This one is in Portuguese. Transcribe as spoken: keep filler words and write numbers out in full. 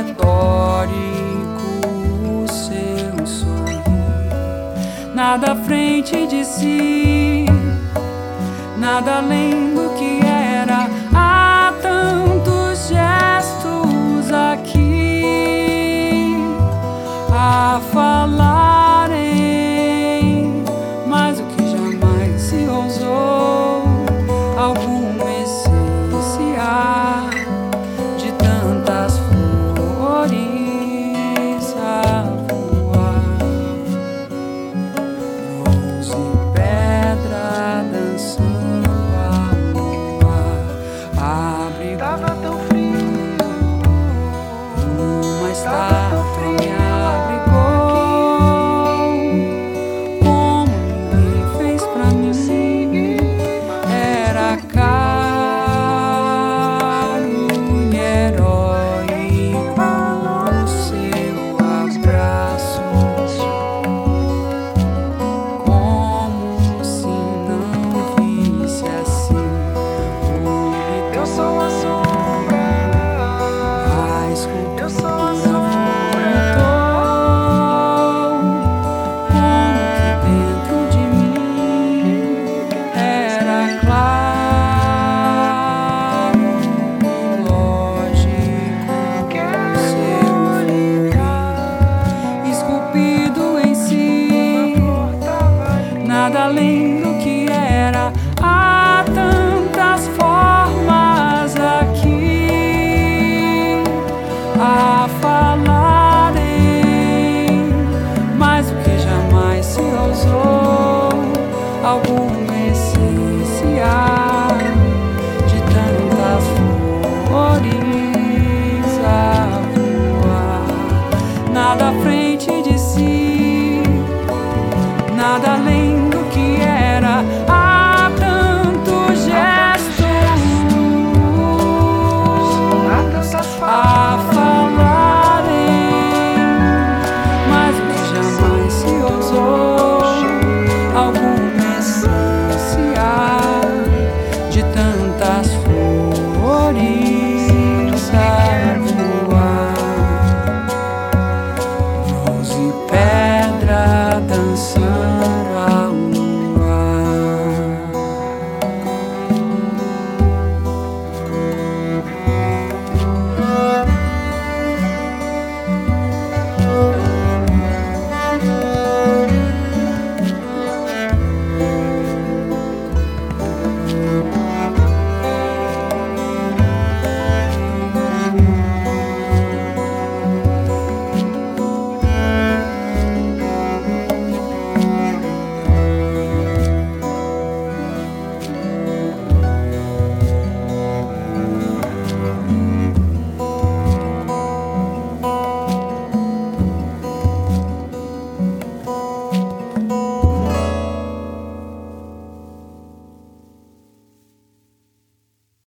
retórico o seu sorrir, nada à frente de si, nada além do que era. Há tantos gestos aqui a falarem mais do que jamais se ousou, algum essencial de tantas flores a voar, bronze e pedra dançando ao luar. Abrigo Tava tão frio, uma tava tão estátua me frio abrigou, como ninguém fez pra mim. Era caro e heróico o seu abraço, como se não visse assim. Eu sou a sombra, A eu sou a escultura sombra.